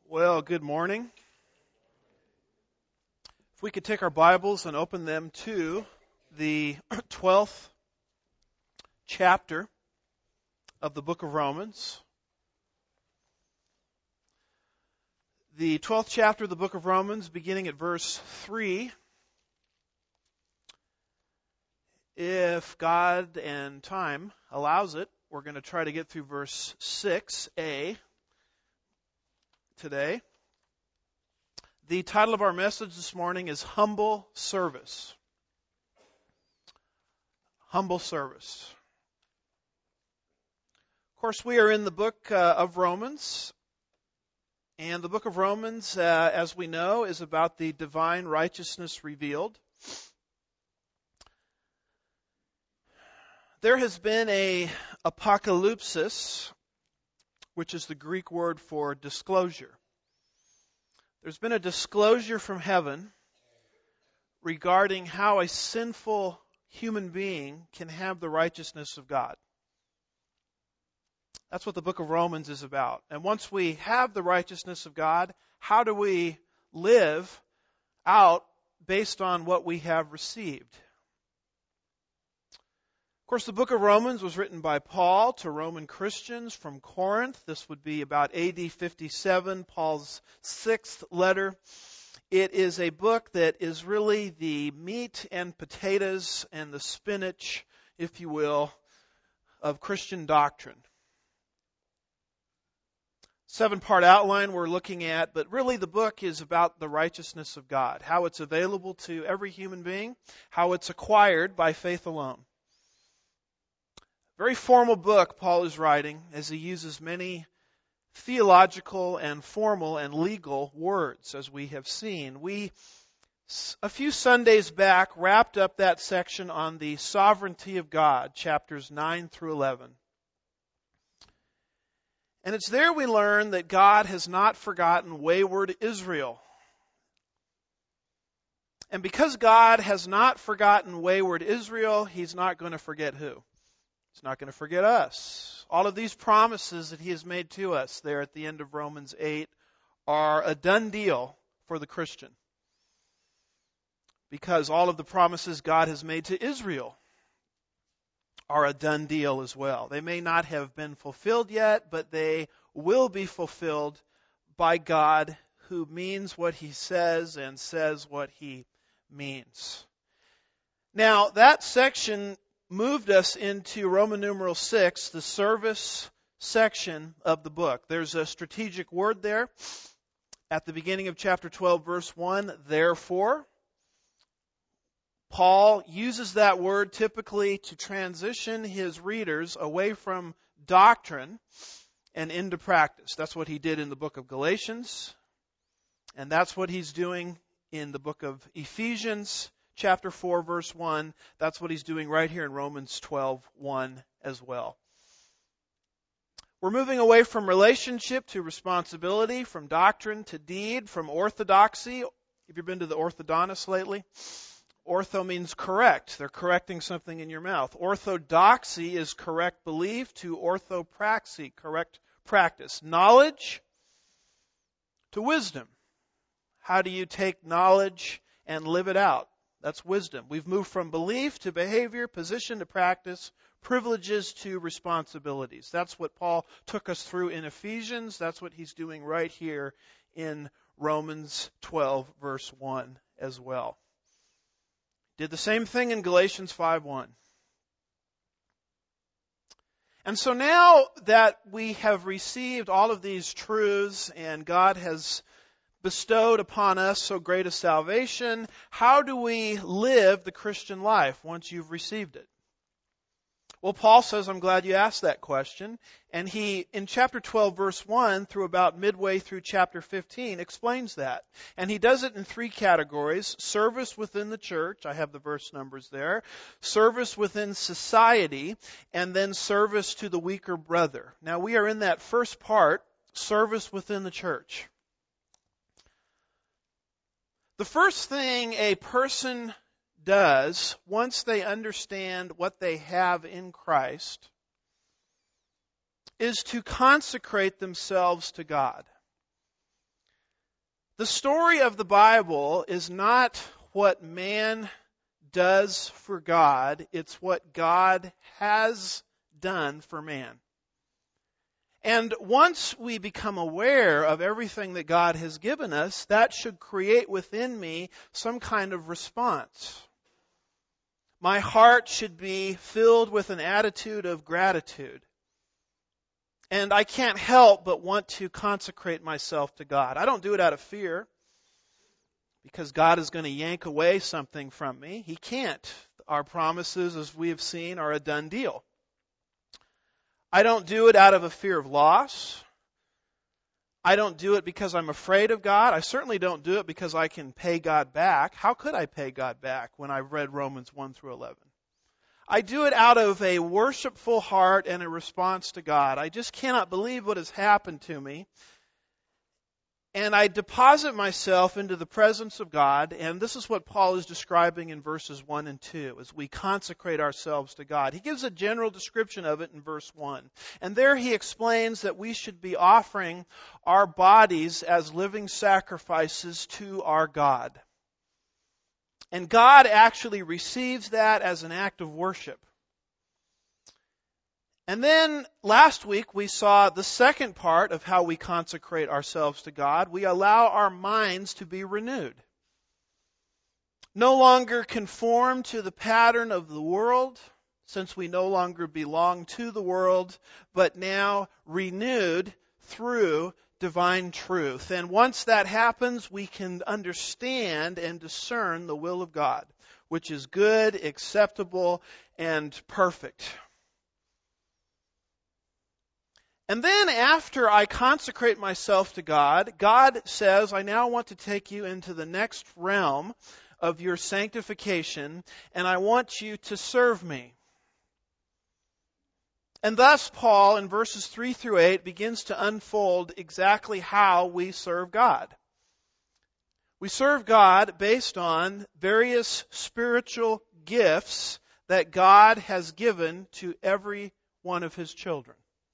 Well, good morning. If we could take our Bibles and open them to the 12th chapter of the book of Romans. The 12th chapter of the book of Romans, beginning at verse 3. If God and time allows it, we're going to try to get through verse 6a today. The title of our message this morning is Humble Service. Humble service. Of course, we are in the book of Romans, and the book of Romans, as we know, is about the divine righteousness revealed. There has been a apocalypsis, which is the Greek word for disclosure. There's been a disclosure from heaven regarding how a sinful human being can have the righteousness of God. That's what the book of Romans is about. And once we have the righteousness of God, how do we live out based on what we have received? Of course, the book of Romans was written by Paul to Roman Christians from Corinth. This would be about AD 57, Paul's sixth letter. It is a book that is really the meat and potatoes and the spinach, if you will, of Christian doctrine. 7-part outline we're looking at, but really the book is about the righteousness of God, how it's available to every human being, how it's acquired by faith alone. Very formal book Paul is writing as he uses many theological and formal and legal words, as we have seen. We, a few Sundays back, wrapped up that section on the sovereignty of God, chapters 9 through 11. And it's there we learn that God has not forgotten wayward Israel. And because God has not forgotten wayward Israel, He's not going to forget who? He's not going to forget us. All of these promises that He has made to us there at the end of Romans 8 are a done deal for the Christian. Because all of the promises God has made to Israel are a done deal as well. They may not have been fulfilled yet, but they will be fulfilled by God, who means what He says and says what He means. Now, that section moved us into Roman numeral 6, the service section of the book. There's a strategic word there at the beginning of chapter 12, verse 1, therefore. Paul uses that word typically to transition his readers away from doctrine and into practice. That's what he did in the book of Galatians, and that's what he's doing in the book of Ephesians, chapter 4, verse 1. That's what he's doing right here in Romans 12:1 as well. We're moving away from relationship to responsibility, from doctrine to deed, from orthodoxy. Have you been to the orthodontist lately? Ortho means correct. They're correcting something in your mouth. Orthodoxy is correct belief to orthopraxy, correct practice. Knowledge to wisdom. How do you take knowledge and live it out? That's wisdom. We've moved from belief to behavior, position to practice, privileges to responsibilities. That's what Paul took us through in Ephesians. That's what he's doing right here in Romans 12, verse 1 as well. Did the same thing in Galatians 5:1. And so now that we have received all of these truths and God has bestowed upon us so great a salvation, how do we live the Christian life once you've received it? Well, Paul says, I'm glad you asked that question. And he, in chapter 12, verse 1, through about midway through chapter 15, explains that. And he does it in 3 categories. Service within the church, I have the verse numbers there. Service within society, and then service to the weaker brother. Now, we are in that first part, service within the church. The first thing a person does once they understand what they have in Christ is to consecrate themselves to God. The story of the Bible is not what man does for God, it's what God has done for man. And once we become aware of everything that God has given us, that should create within me some kind of response. My heart should be filled with an attitude of gratitude. And I can't help but want to consecrate myself to God. I don't do it out of fear, because God is going to yank away something from me. He can't. Our promises, as we have seen, are a done deal. I don't do it out of a fear of loss. I don't do it because I'm afraid of God. I certainly don't do it because I can pay God back. How could I pay God back when I've read Romans 1 through 11? I do it out of a worshipful heart and a response to God. I just cannot believe what has happened to me. And I deposit myself into the presence of God, and this is what Paul is describing in verses 1 and 2, as we consecrate ourselves to God. He gives a general description of it in verse 1. And there he explains that we should be offering our bodies as living sacrifices to our God. And God actually receives that as an act of worship. And then last week we saw the second part of how we consecrate ourselves to God. We allow our minds to be renewed. No longer conform to the pattern of the world, since we no longer belong to the world, but now renewed through divine truth. And once that happens, we can understand and discern the will of God, which is good, acceptable, and perfect. And then after I consecrate myself to God, God says, I now want to take you into the next realm of your sanctification, and I want you to serve me. And thus Paul, in verses 3 through 8, begins to unfold exactly how we serve God. We serve God based on various spiritual gifts that God has given to every one of His children.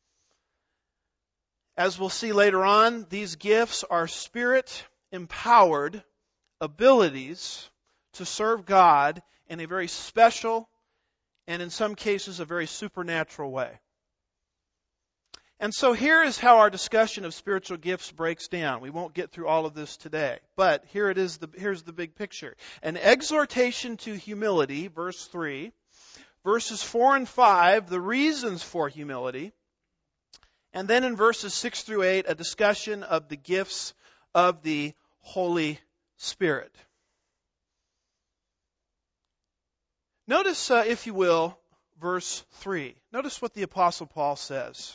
As we'll see later on, these gifts are Spirit-empowered abilities to serve God in a very special and in some cases a very supernatural way. And so here is how our discussion of spiritual gifts breaks down. We won't get through all of this today, but here's the big picture. An exhortation to humility, verse 3, verses 4 and 5, the reasons for humility, and then in verses 6 through 8, a discussion of the gifts of the Holy Spirit. Notice, if you will, verse 3. Notice what the Apostle Paul says.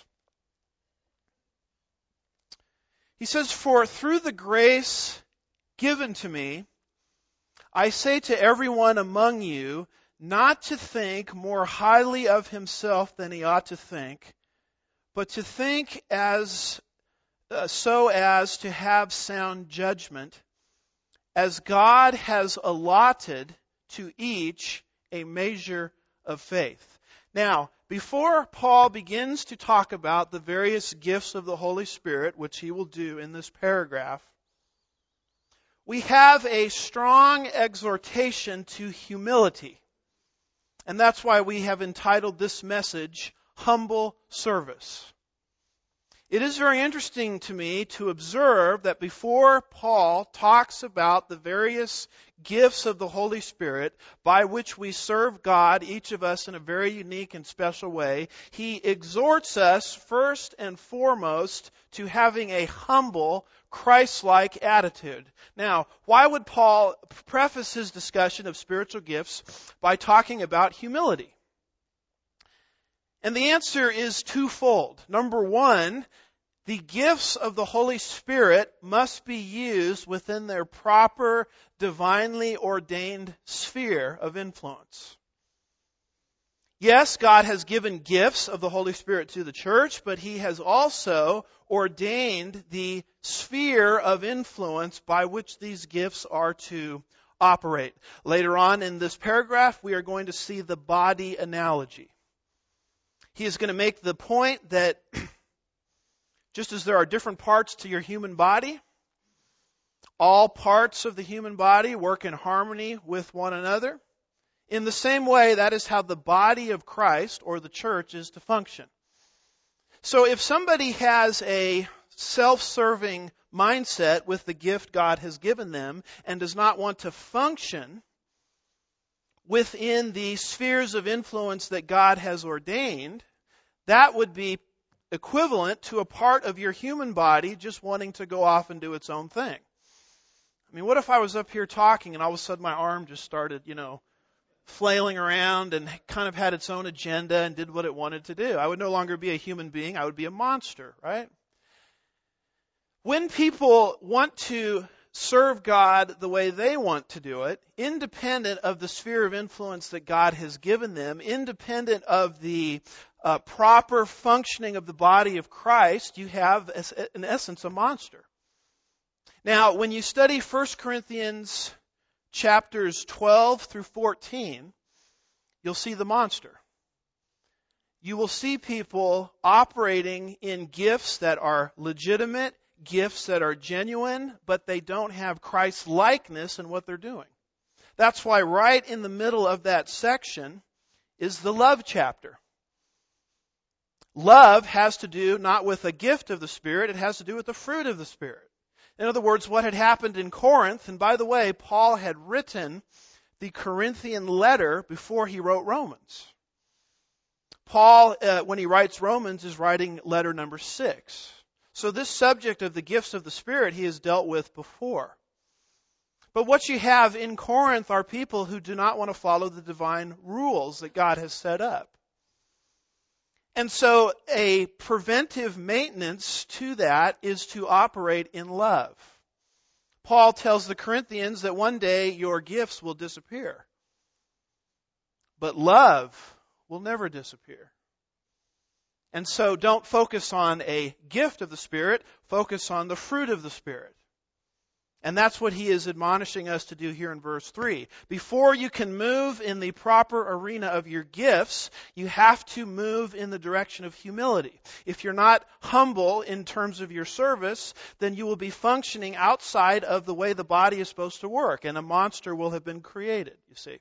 He says, "For through the grace given to me, I say to everyone among you not to think more highly of himself than he ought to think, but to think so as to have sound judgment, as God has allotted to each a measure of faith." Now, before Paul begins to talk about the various gifts of the Holy Spirit, which he will do in this paragraph, we have a strong exhortation to humility. And that's why we have entitled this message, Humble Service. It is very interesting to me to observe that before Paul talks about the various gifts of the Holy Spirit by which we serve God, each of us in a very unique and special way, he exhorts us first and foremost to having a humble, Christ-like attitude. Now, why would Paul preface his discussion of spiritual gifts by talking about humility? And the answer is twofold. Number one, the gifts of the Holy Spirit must be used within their proper, divinely ordained sphere of influence. Yes, God has given gifts of the Holy Spirit to the church, but He has also ordained the sphere of influence by which these gifts are to operate. Later on in this paragraph, we are going to see the body analogy. He is going to make the point that just as there are different parts to your human body, all parts of the human body work in harmony with one another. In the same way, that is how the body of Christ, or the church, is to function. So if somebody has a self-serving mindset with the gift God has given them and does not want to function within the spheres of influence that God has ordained, that would be equivalent to a part of your human body just wanting to go off and do its own thing. I mean, what if I was up here talking and all of a sudden my arm just started, flailing around and kind of had its own agenda and did what it wanted to do? I would no longer be a human being. I would be a monster, right? When people want to serve God the way they want to do it, independent of the sphere of influence that God has given them, independent of the proper functioning of the body of Christ, you have, in essence, a monster. Now, when you study 1 Corinthians chapters 12 through 14, you'll see the monster. You will see people operating in gifts that are legitimate, gifts that are genuine, but they don't have Christ's likeness in what they're doing. That's why right in the middle of that section is the love chapter. Love has to do not with a gift of the Spirit, it has to do with the fruit of the Spirit. In other words, what had happened in Corinth, and by the way, Paul had written the Corinthian letter before he wrote Romans. Paul, when he writes Romans, is writing letter number 6. So this subject of the gifts of the Spirit he has dealt with before. But what you have in Corinth are people who do not want to follow the divine rules that God has set up. And so a preventive maintenance to that is to operate in love. Paul tells the Corinthians that one day your gifts will disappear. But love will never disappear. And so don't focus on a gift of the Spirit, focus on the fruit of the Spirit. And that's what he is admonishing us to do here in verse 3. Before you can move in the proper arena of your gifts, you have to move in the direction of humility. If you're not humble in terms of your service, then you will be functioning outside of the way the body is supposed to work, and a monster will have been created, you see.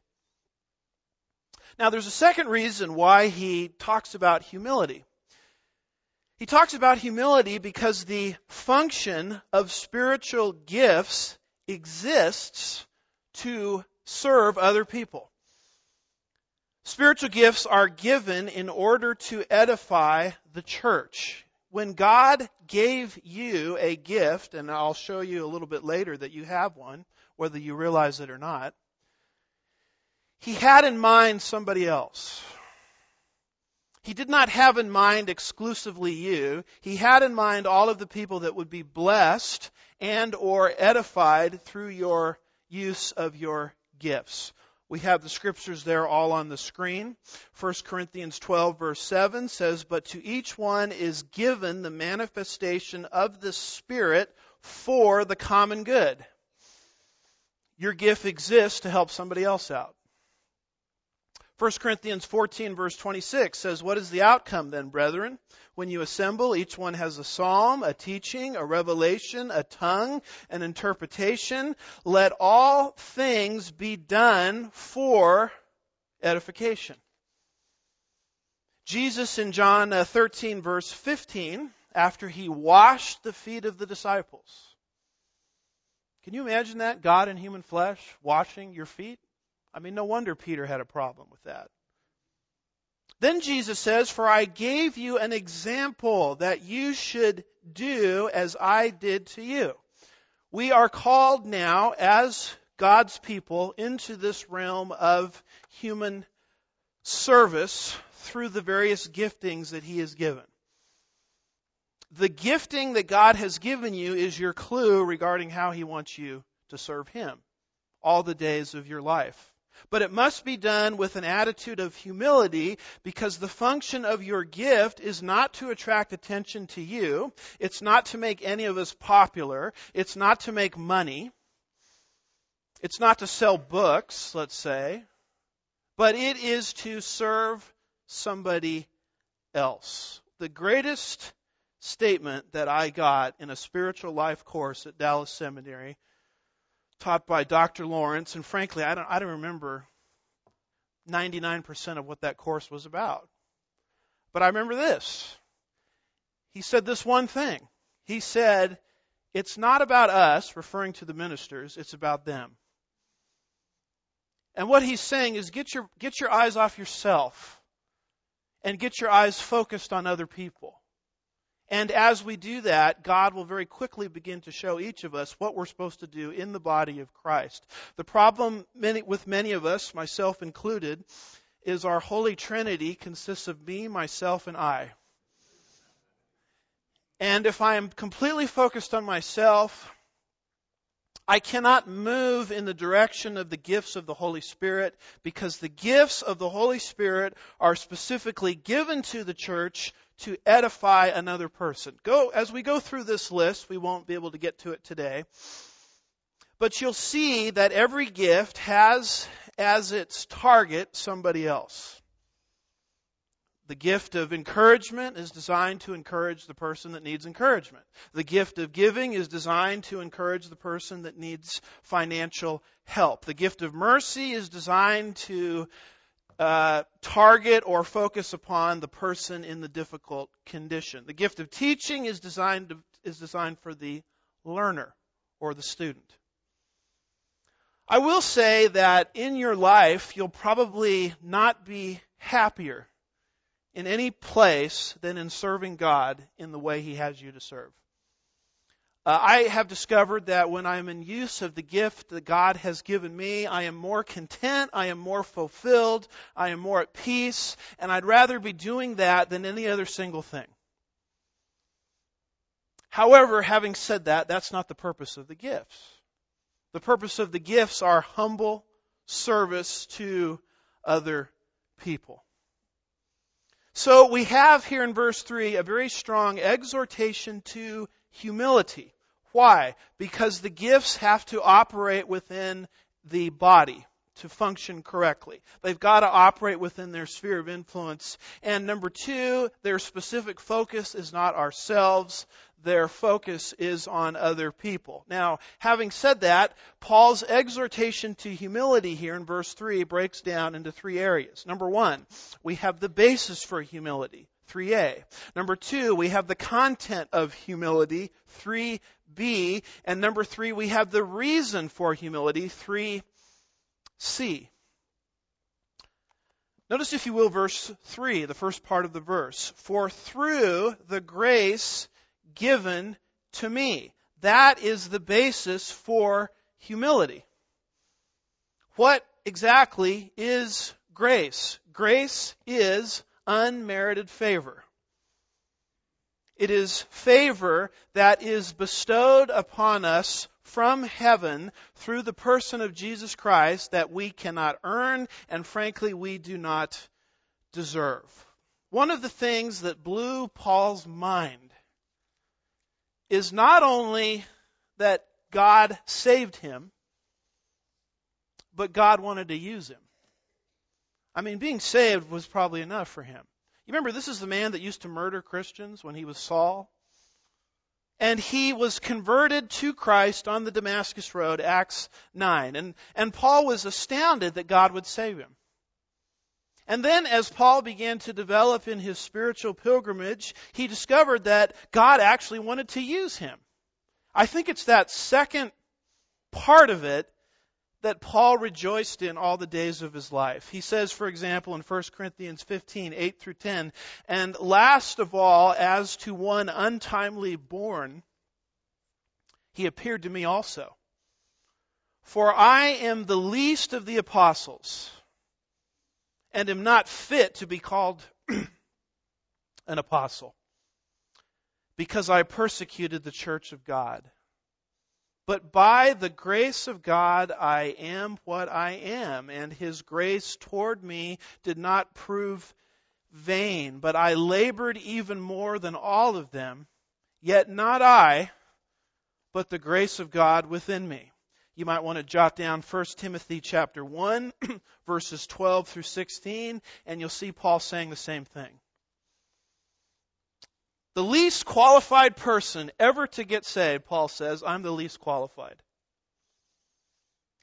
Now, there's a second reason why he talks about humility. He talks about humility because the function of spiritual gifts exists to serve other people. Spiritual gifts are given in order to edify the church. When God gave you a gift, and I'll show you a little bit later that you have one, whether you realize it or not, He had in mind somebody else. He did not have in mind exclusively you. He had in mind all of the people that would be blessed and or edified through your use of your gifts. We have the scriptures there all on the screen. 1 Corinthians 12 verse 7 says, "But to each one is given the manifestation of the Spirit for the common good." Your gift exists to help somebody else out. 1 Corinthians 14 verse 26 says, "What is the outcome then, brethren? When you assemble, each one has a psalm, a teaching, a revelation, a tongue, an interpretation. Let all things be done for edification." Jesus in John 13 verse 15, after He washed the feet of the disciples. Can you imagine that? God in human flesh washing your feet? I mean, no wonder Peter had a problem with that. Then Jesus says, "For I gave you an example that you should do as I did to you." We are called now as God's people into this realm of human service through the various giftings that He has given. The gifting that God has given you is your clue regarding how He wants you to serve Him all the days of your life. But it must be done with an attitude of humility, because the function of your gift is not to attract attention to you. It's not to make any of us popular. It's not to make money. It's not to sell books, let's say. But it is to serve somebody else. The greatest statement that I got in a spiritual life course at Dallas Seminary taught by Dr. Lawrence, and frankly, I don't remember 99% of what that course was about. But I remember this. He said this one thing. He said, it's not about us, referring to the ministers, it's about them. And what he's saying is get your eyes off yourself and get your eyes focused on other people. And as we do that, God will very quickly begin to show each of us what we're supposed to do in the body of Christ. The problem with many of us, myself included, is our Holy Trinity consists of me, myself, and I. And if I am completely focused on myself, I cannot move in the direction of the gifts of the Holy Spirit, because the gifts of the Holy Spirit are specifically given to the church to edify another person. As we go through this list, we won't be able to get to it today, but you'll see that every gift has as its target somebody else. The gift of encouragement is designed to encourage the person that needs encouragement. The gift of giving is designed to encourage the person that needs financial help. The gift of mercy is designed to target or focus upon the person in the difficult condition. The gift of teaching is designed for the learner or the student. I will say that in your life, you'll probably not be happier in any place than in serving God in the way He has you to serve. I have discovered that when I'm in use of the gift that God has given me, I am more content, I am more fulfilled, I am more at peace, and I'd rather be doing that than any other single thing. However, having said that, that's not the purpose of the gifts. The purpose of the gifts are humble service to other people. So we have here in verse 3 a very strong exhortation to humility. Why? Because the gifts have to operate within the body to function correctly. They've got to operate within their sphere of influence. And number 2, their specific focus is not ourselves. Their focus is on other people. Now, having said that, Paul's exhortation to humility here in verse 3 breaks down into 3 areas. Number 1, we have the basis for humility, 3a. Number 2, we have the content of humility, 3b. And number 3, we have the reason for humility, 3c. Notice, if you will, verse 3, the first part of the verse. For through the grace given to me. That is the basis for humility. What exactly is grace? Grace is unmerited favor. It is favor that is bestowed upon us from heaven through the person of Jesus Christ that we cannot earn, and frankly, we do not deserve. One of the things that blew Paul's mind is not only that God saved him, but God wanted to use him. I mean, being saved was probably enough for him. You remember, this is the man that used to murder Christians when he was Saul. And he was converted to Christ on the Damascus Road, Acts 9. And Paul was astounded that God would save him. And then as Paul began to develop in his spiritual pilgrimage, he discovered that God actually wanted to use him. I think it's that second part of it that Paul rejoiced in all the days of his life. He says, for example, in 1 Corinthians 15, 8 through 10, and last of all, as to one untimely born, he appeared to me also. For I am the least of the apostles, and am not fit to be called an apostle, because I persecuted the church of God. But by the grace of God I am what I am, and His grace toward me did not prove vain, but I labored even more than all of them, yet not I, but the grace of God within me. You might want to jot down 1 Timothy chapter 1, verses 12 through 16, and you'll see Paul saying the same thing. The least qualified person ever to get saved, Paul says, I'm the least qualified.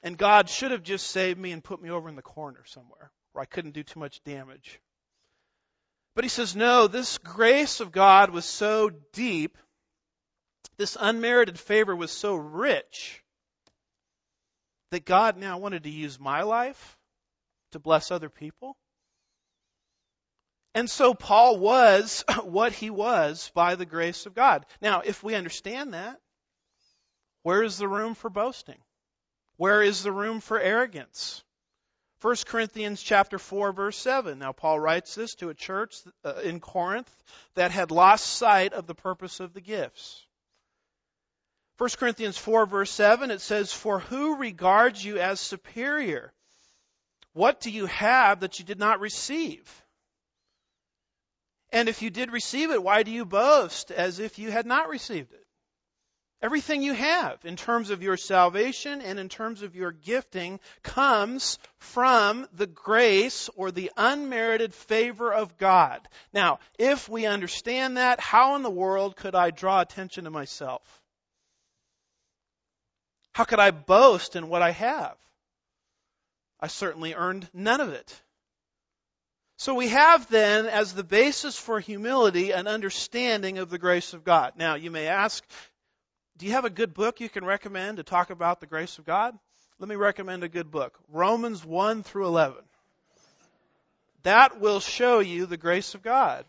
And God should have just saved me and put me over in the corner somewhere where I couldn't do too much damage. But he says, no, this grace of God was so deep, this unmerited favor was so rich, that God now wanted to use my life to bless other people. And so Paul was what he was by the grace of God. Now, if we understand that, where is the room for boasting? Where is the room for arrogance? 1 Corinthians chapter 4, verse 7. Now, Paul writes this to a church in Corinth that had lost sight of the purpose of the gifts. 1 Corinthians 4, verse 7, it says, "For who regards you as superior? What do you have that you did not receive? And if you did receive it, why do you boast as if you had not received it?" Everything you have in terms of your salvation and in terms of your gifting comes from the grace or the unmerited favor of God. Now, if we understand that, how in the world could I draw attention to myself? How could I boast in what I have? I certainly earned none of it. So we have then, as the basis for humility, an understanding of the grace of God. Now, you may ask, do you have a good book you can recommend to talk about the grace of God? Let me recommend a good book. Romans 1 through 11. That will show you the grace of God.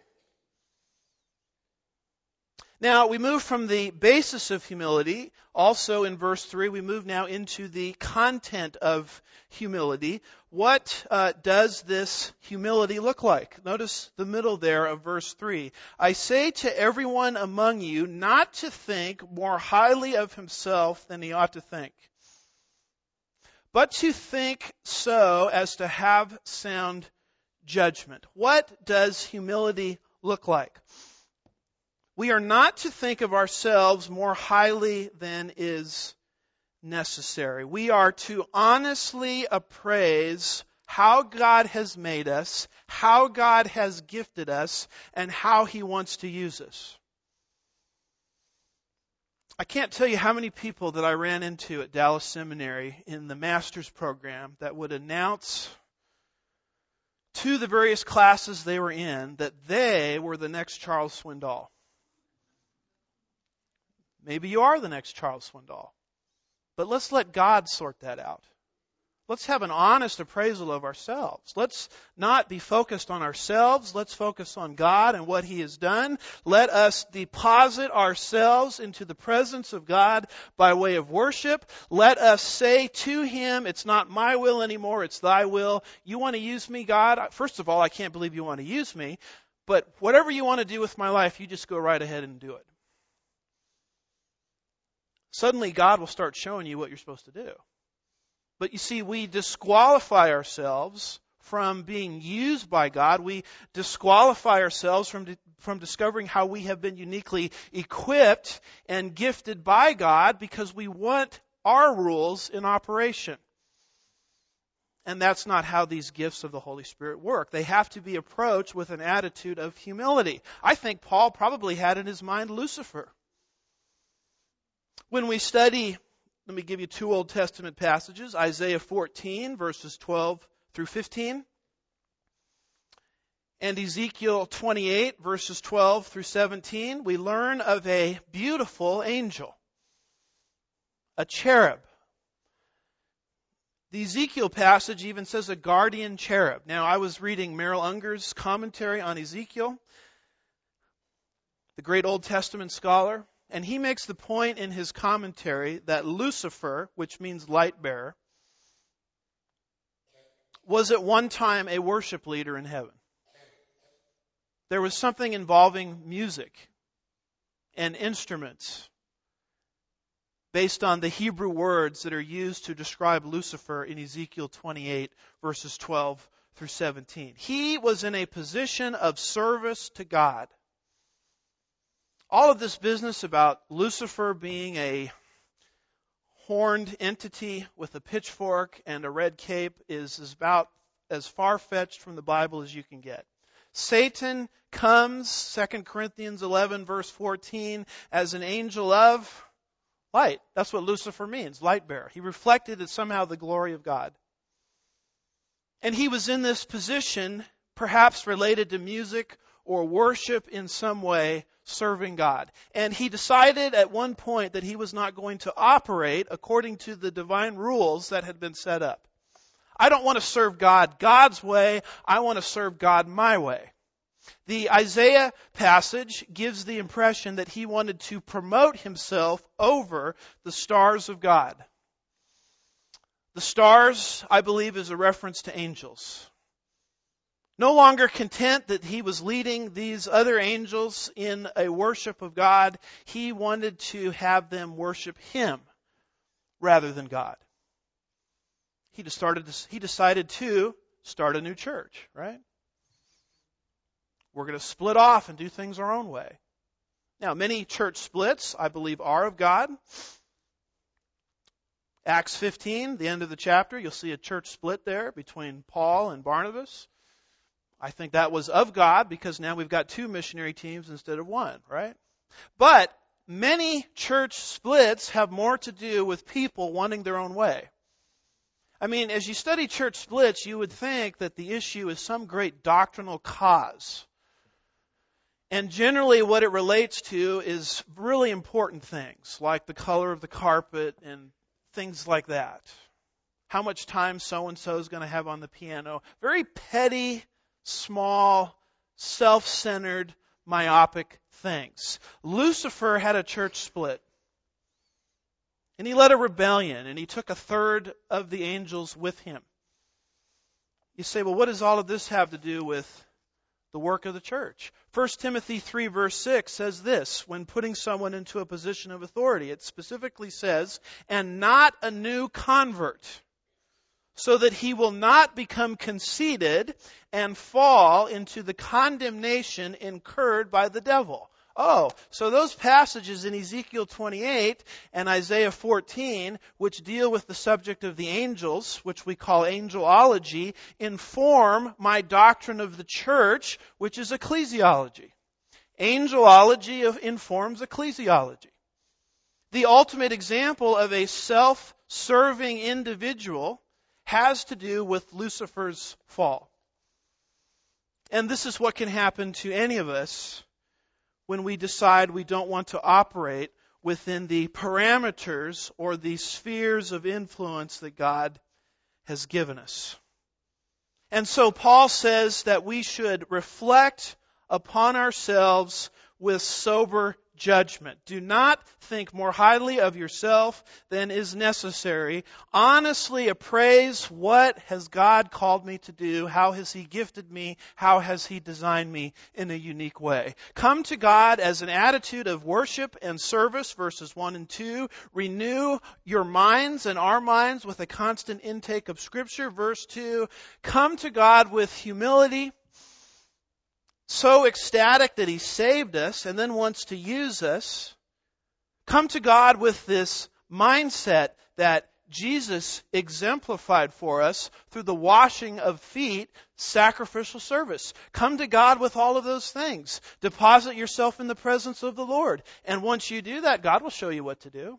Now, we move from the basis of humility. Also in verse 3, we move now into the content of humility. What does this humility look like? Notice the middle there of verse 3. "I say to everyone among you not to think more highly of himself than he ought to think, but to think so as to have sound judgment." What does humility look like? We are not to think of ourselves more highly than is necessary. We are to honestly appraise how God has made us, how God has gifted us, and how He wants to use us. I can't tell you how many people that I ran into at Dallas Seminary in the master's program that would announce to the various classes they were in that they were the next Charles Swindoll. Maybe you are the next Charles Swindoll. But let's let God sort that out. Let's have an honest appraisal of ourselves. Let's not be focused on ourselves. Let's focus on God and what He has done. Let us deposit ourselves into the presence of God by way of worship. Let us say to Him, "It's not my will anymore, it's Thy will. You want to use me, God? First of all, I can't believe you want to use me. But whatever you want to do with my life, you just go right ahead and do it." Suddenly God will start showing you what you're supposed to do. But you see, we disqualify ourselves from being used by God. We disqualify ourselves from discovering how we have been uniquely equipped and gifted by God because we want our rules in operation. And that's not how these gifts of the Holy Spirit work. They have to be approached with an attitude of humility. I think Paul probably had in his mind Lucifer. When we study, let me give you two Old Testament passages, Isaiah 14, verses 12 through 15, and Ezekiel 28, verses 12 through 17, we learn of a beautiful angel, a cherub. The Ezekiel passage even says a guardian cherub. Now, I was reading Merrill Unger's commentary on Ezekiel, the great Old Testament scholar. And he makes the point in his commentary that Lucifer, which means light bearer, was at one time a worship leader in heaven. There was something involving music and instruments based on the Hebrew words that are used to describe Lucifer in Ezekiel 28, verses 12 through 17. He was in a position of service to God. All of this business about Lucifer being a horned entity with a pitchfork and a red cape is about as far-fetched from the Bible as you can get. Satan comes, 2 Corinthians 11, verse 14, as an angel of Light. That's what Lucifer means, light bearer. He reflected somehow the glory of God. And he was in this position, perhaps related to music or worship in some way, serving God. And he decided at one point that he was not going to operate according to the divine rules that had been set up. I don't want to serve God God's way. I want to serve God my way. The Isaiah passage gives the impression that he wanted to promote himself over the stars of God. The stars, I believe, is a reference to angels. No longer content that he was leading these other angels in a worship of God, he wanted to have them worship him rather than God. He decided to start a new church, right? We're going to split off and do things our own way. Now, many church splits, I believe, are of God. Acts 15, the end of the chapter, you'll see a church split there between Paul and Barnabas. I think that was of God because now we've got 2 missionary teams instead of 1, right? But many church splits have more to do with people wanting their own way. I mean, as you study church splits, you would think that the issue is some great doctrinal cause. And generally what it relates to is really important things, like the color of the carpet and things like that. How much time so-and-so is going to have on the piano. Very petty, small, self-centered, myopic things. Lucifer had a church split. And he led a rebellion, and he took 1/3 of the angels with him. You say, well, what does all of this have to do with the work of the church? 1 Timothy 3 verse 6 says this, when putting someone into a position of authority. It specifically says, and not a new convert, so that he will not become conceited and fall into the condemnation incurred by the devil. Oh, so those passages in Ezekiel 28 and Isaiah 14, which deal with the subject of the angels, which we call angelology, inform my doctrine of the church, which is ecclesiology. Angelology informs ecclesiology. The ultimate example of a self-serving individual has to do with Lucifer's fall. And this is what can happen to any of us when we decide we don't want to operate within the parameters or the spheres of influence that God has given us. And so Paul says that we should reflect upon ourselves with sober judgment. Do not think more highly of yourself than is necessary. Honestly appraise, what has God called me to do? How has He gifted me? How has He designed me in a unique way? Come to God as an attitude of worship and service, verses 1 and 2. Renew your minds and our minds with a constant intake of Scripture, verse 2. Come to God with humility, so ecstatic that He saved us and then wants to use us. Come to God with this mindset that Jesus exemplified for us through the washing of feet, sacrificial service. Come to God with all of those things. Deposit yourself in the presence of the Lord. And once you do that, God will show you what to do.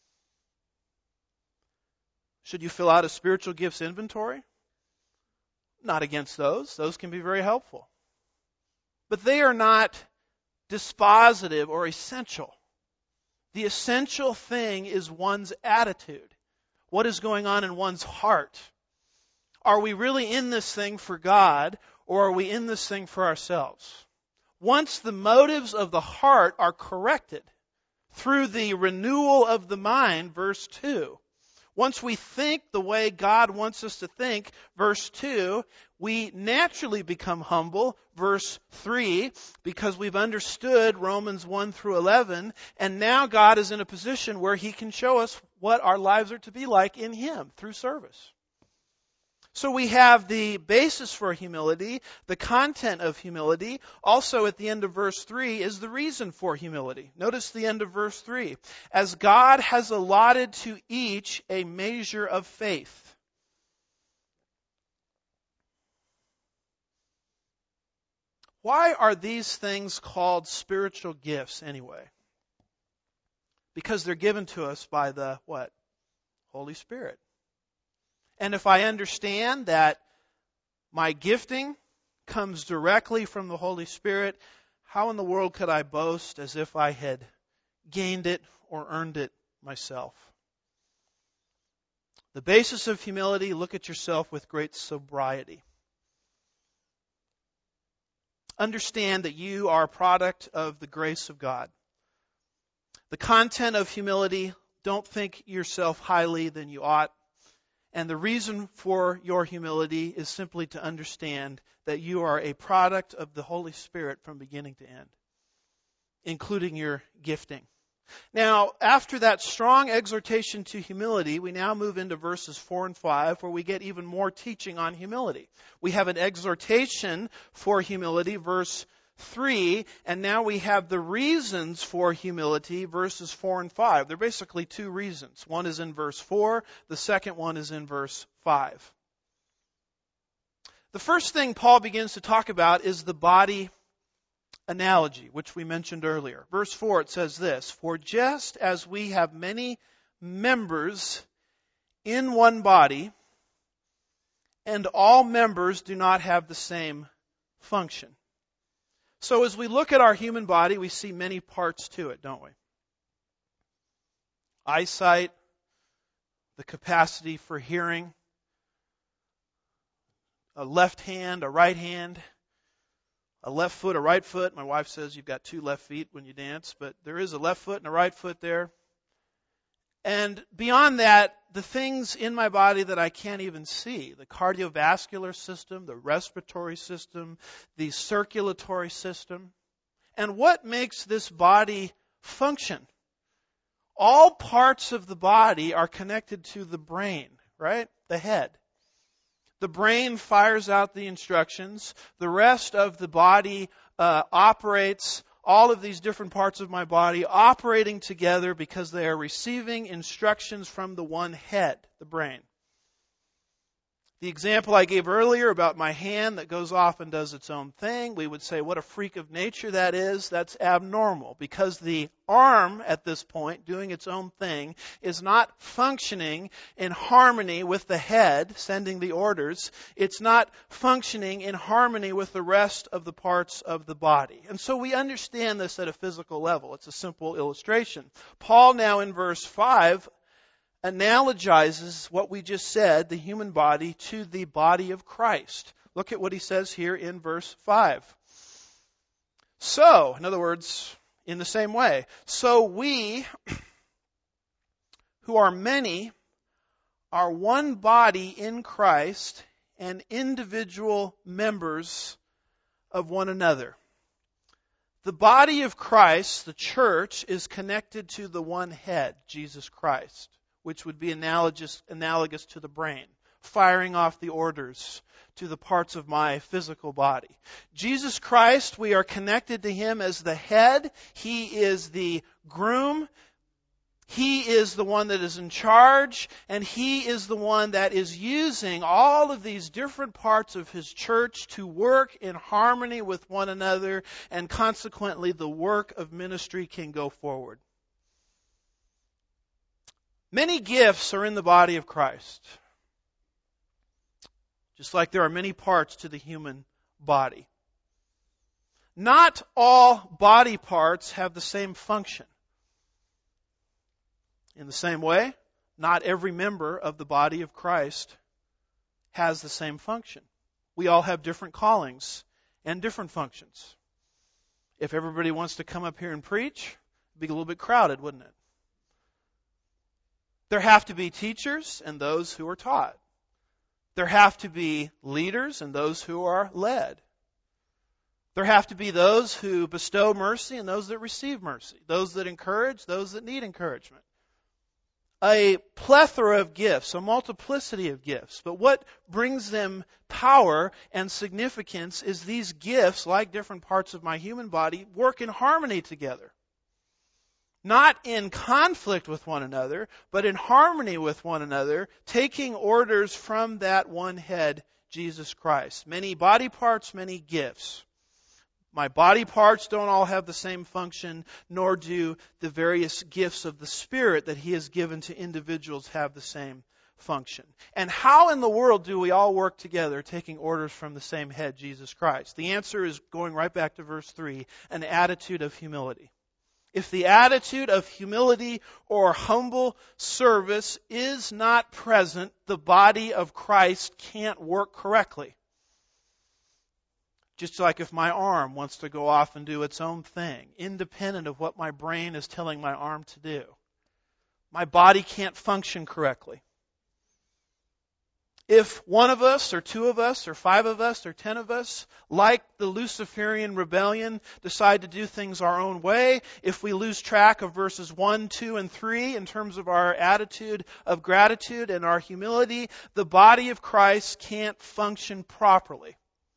Should you fill out a spiritual gifts inventory? Not against those. Those can be very helpful. But they are not dispositive or essential. The essential thing is one's attitude. What is going on in one's heart? Are we really in this thing for God, or are we in this thing for ourselves? Once the motives of the heart are corrected through the renewal of the mind, verse 2, once we think the way God wants us to think, verse 2, we naturally become humble, verse 3, because we've understood Romans 1 through 11, and now God is in a position where He can show us what our lives are to be like in Him through service. So we have the basis for humility, the content of humility. Also at the end of verse 3 is the reason for humility. Notice the end of verse 3. As God has allotted to each a measure of faith. Why are these things called spiritual gifts anyway? Because they're given to us by the what? Holy Spirit. And if I understand that my gifting comes directly from the Holy Spirit, how in the world could I boast as if I had gained it or earned it myself? The basis of humility, look at yourself with great sobriety. Understand that you are a product of the grace of God. The content of humility, don't think yourself highly than you ought. And the reason for your humility is simply to understand that you are a product of the Holy Spirit from beginning to end, including your gifting. Now, after that strong exhortation to humility, we now move into verses 4 and 5, where we get even more teaching on humility. We have an exhortation for humility, verse 3, and now we have the reasons for humility, verses 4 and 5. They're basically two reasons. One is in verse 4, the second one is in verse 5. The first thing Paul begins to talk about is the body analogy, which we mentioned earlier. Verse 4, it says this, "For just as we have many members in one body, and all members do not have the same function." So as we look at our human body, we see many parts to it, don't we? Eyesight, the capacity for hearing, a left hand, a right hand, a left foot, a right foot. My wife says you've got two left feet when you dance, but there is a left foot and a right foot there. And beyond that, the things in my body that I can't even see, the cardiovascular system, the respiratory system, the circulatory system. And what makes this body function? All parts of the body are connected to the brain, right? The head. The brain fires out the instructions. The rest of the body operates, all of these different parts of my body operating together because they are receiving instructions from the one head, the brain. The example I gave earlier about my hand that goes off and does its own thing, we would say what a freak of nature that is. That's abnormal because the arm at this point doing its own thing is not functioning in harmony with the head sending the orders. It's not functioning in harmony with the rest of the parts of the body. And so we understand this at a physical level. It's a simple illustration. Paul now in verse 5 analogizes what we just said, the human body, to the body of Christ. Look at what he says here in verse 5. So, in other words, in the same way, so we, who are many, are one body in Christ and individual members of one another. The body of Christ, the church, is connected to the one head, Jesus Christ, which would be analogous to the brain, firing off the orders to the parts of my physical body. Jesus Christ, we are connected to Him as the head. He is the groom. He is the one that is in charge, and He is the one that is using all of these different parts of His church to work in harmony with one another, and consequently the work of ministry can go forward. Many gifts are in the body of Christ, just like there are many parts to the human body. Not all body parts have the same function. In the same way, not every member of the body of Christ has the same function. We all have different callings and different functions. If everybody wants to come up here and preach, it'd be a little bit crowded, wouldn't it? There have to be teachers and those who are taught. There have to be leaders and those who are led. There have to be those who bestow mercy and those that receive mercy. Those that encourage, those that need encouragement. A plethora of gifts, a multiplicity of gifts. But what brings them power and significance is these gifts, like different parts of my human body, work in harmony together. Not in conflict with one another, but in harmony with one another, taking orders from that one head, Jesus Christ. Many body parts, many gifts. My body parts don't all have the same function, nor do the various gifts of the Spirit that He has given to individuals have the same function. And how in the world do we all work together, taking orders from the same head, Jesus Christ? The answer is going right back to verse 3, an attitude of humility. If the attitude of humility or humble service is not present, the body of Christ can't work correctly. Just like if my arm wants to go off and do its own thing, independent of what my brain is telling my arm to do, my body can't function correctly. If one of us, or two of us, or 5 of us, or 10 of us, like the Luciferian rebellion, decide to do things our own way, if we lose track of verses 1, 2, and 3 in terms of our attitude of gratitude and our humility, the body of Christ can't function properly.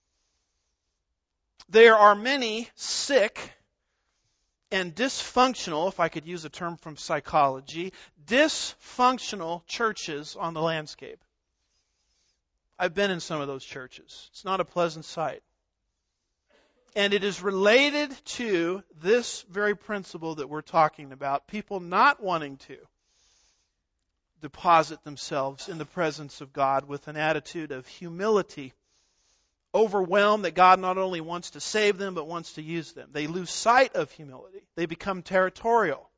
There are many sick and dysfunctional, if I could use a term from psychology, dysfunctional churches on the landscape. I've been in some of those churches. It's not a pleasant sight. And it is related to this very principle that we're talking about, people not wanting to deposit themselves in the presence of God with an attitude of humility, overwhelmed that God not only wants to save them, but wants to use them. They lose sight of humility. They become territorial.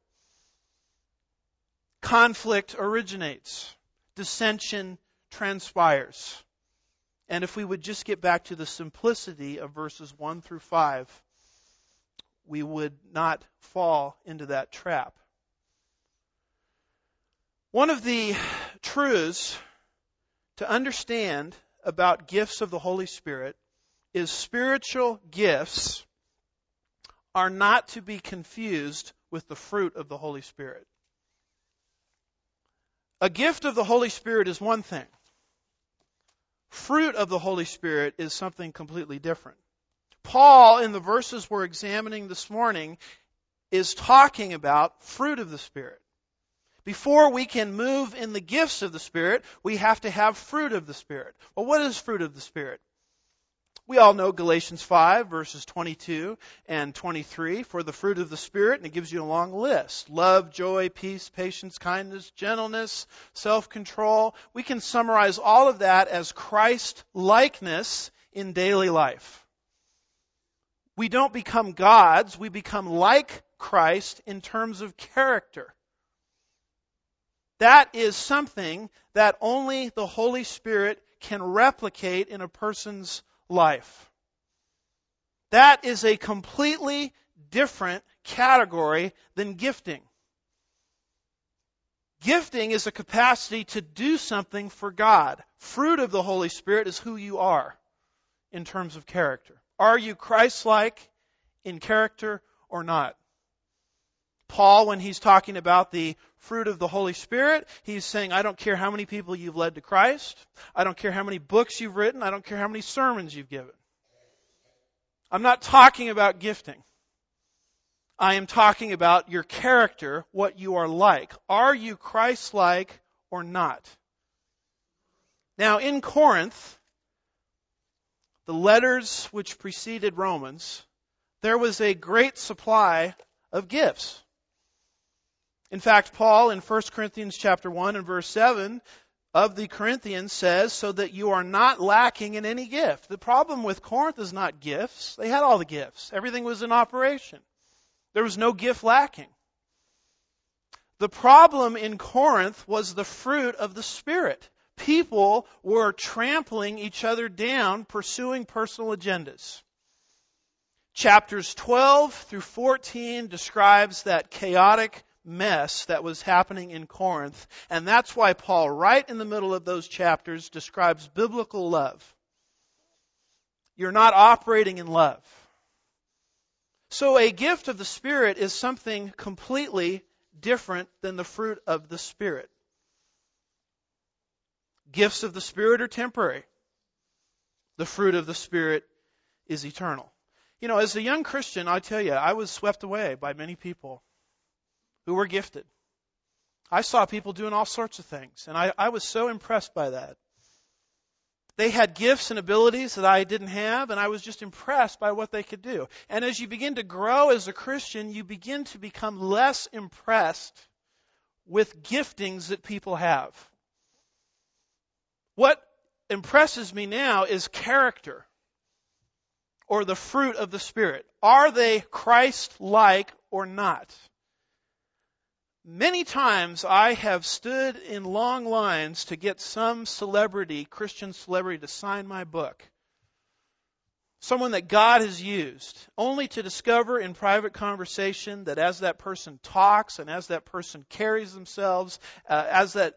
Conflict originates. Dissension transpires. And if we would just get back to the simplicity of verses 1 through 5, we would not fall into that trap. One of the truths to understand about gifts of the Holy Spirit is spiritual gifts are not to be confused with the fruit of the Holy Spirit. A gift of the Holy Spirit is one thing. Fruit of the Holy Spirit is something completely different. Paul, in the verses we're examining this morning, is talking about fruit of the Spirit. Before we can move in the gifts of the Spirit, we have to have fruit of the Spirit. Well, what is fruit of the Spirit? We all know Galatians 5, verses 22 and 23, for the fruit of the Spirit, and it gives you a long list. Love, joy, peace, patience, kindness, gentleness, self-control. We can summarize all of that as Christ-likeness in daily life. We don't become gods, we become like Christ in terms of character. That is something that only the Holy Spirit can replicate in a person's life. That is a completely different category than gifting. Gifting is a capacity to do something for God. Fruit of the Holy Spirit is who you are in terms of character. Are you Christ-like in character or not? Paul, when he's talking about the fruit of the Holy Spirit, he's saying, I don't care how many people you've led to Christ. I don't care how many books you've written. I don't care how many sermons you've given. I'm not talking about gifting. I am talking about your character, what you are like. Are you Christ-like or not? Now, in Corinth, the letters which preceded Romans, there was a great supply of gifts. In fact, Paul in 1 Corinthians chapter 1 and verse 7 of the Corinthians says, so that you are not lacking in any gift. The problem with Corinth is not gifts. They had all the gifts. Everything was in operation. There was no gift lacking. The problem in Corinth was the fruit of the Spirit. People were trampling each other down, pursuing personal agendas. Chapters 12 through 14 describes that chaotic mess that was happening in Corinth. And that's why Paul, right in the middle of those chapters, describes biblical love. You're not operating in love. So a gift of the Spirit is something completely different than the fruit of the Spirit. Gifts of the Spirit are temporary. The fruit of the Spirit is eternal. You know, as a young Christian, I tell you, I was swept away by many people who were gifted. I saw people doing all sorts of things, and I was so impressed by that. They had gifts and abilities that I didn't have, and I was just impressed by what they could do. And as you begin to grow as a Christian, you begin to become less impressed with giftings that people have. What impresses me now is character, or the fruit of the Spirit. Are they Christ-like or not? Many times I have stood in long lines to get some celebrity, Christian celebrity, to sign my book. Someone that God has used, only to discover in private conversation that as that person talks and as that person carries themselves, the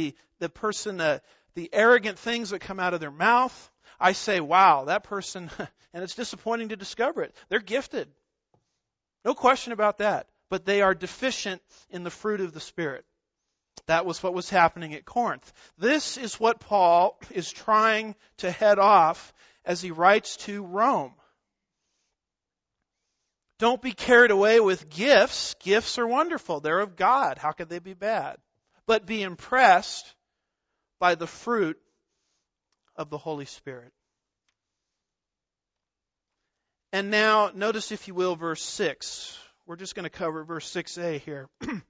arrogant things that come out of their mouth, I say, wow, that person, and it's disappointing to discover it. They're gifted. No question about that. But they are deficient in the fruit of the Spirit. That was what was happening at Corinth. This is what Paul is trying to head off as he writes to Rome. Don't be carried away with gifts. Gifts are wonderful. They're of God. How could they be bad? But be impressed by the fruit of the Holy Spirit. And now, notice if you will, verse 6. We're just going to cover verse 6a here.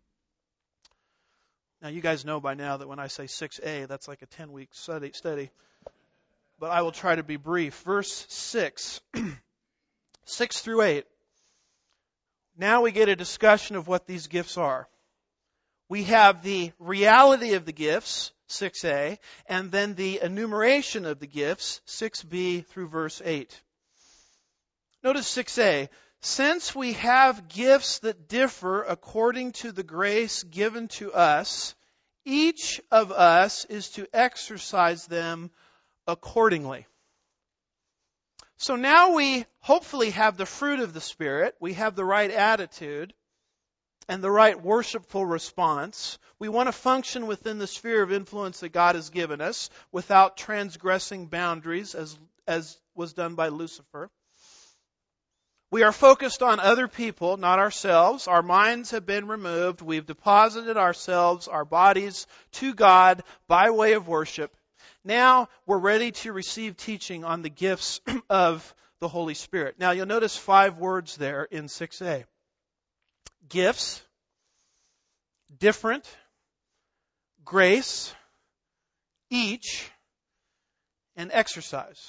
Now, you guys know by now that when I say 6a, that's like a 10-week study. But I will try to be brief. Verse 6, 6 through 8. Now we get a discussion of what these gifts are. We have the reality of the gifts, 6a, and then the enumeration of the gifts, 6b through verse 8. Notice 6a. Since we have gifts that differ according to the grace given to us, each of us is to exercise them accordingly. So now we hopefully have the fruit of the Spirit. We have the right attitude and the right worshipful response. We want to function within the sphere of influence that God has given us without transgressing boundaries as was done by Lucifer. We are focused on other people, not ourselves. Our minds have been removed. We've deposited ourselves, our bodies, to God by way of worship. Now we're ready to receive teaching on the gifts of the Holy Spirit. Now you'll notice 5 words there in 6a. Gifts, different, grace, each, and exercise.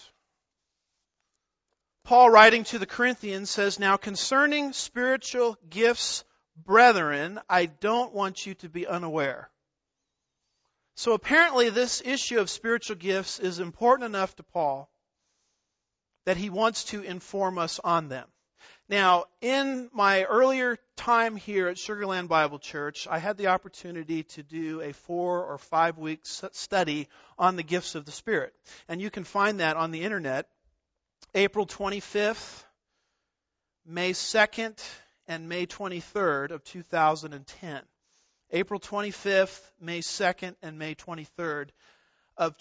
Paul, writing to the Corinthians, says, now concerning spiritual gifts, brethren, I don't want you to be unaware. So apparently this issue of spiritual gifts is important enough to Paul that he wants to inform us on them. Now, in my earlier time here at Sugar Land Bible Church, I had the opportunity to do a 4 or 5 week study on the gifts of the Spirit. And you can find that on the internet. April 25th, May 2nd, and May 23rd of 2010. April 25th, May 2nd, and May 23rd of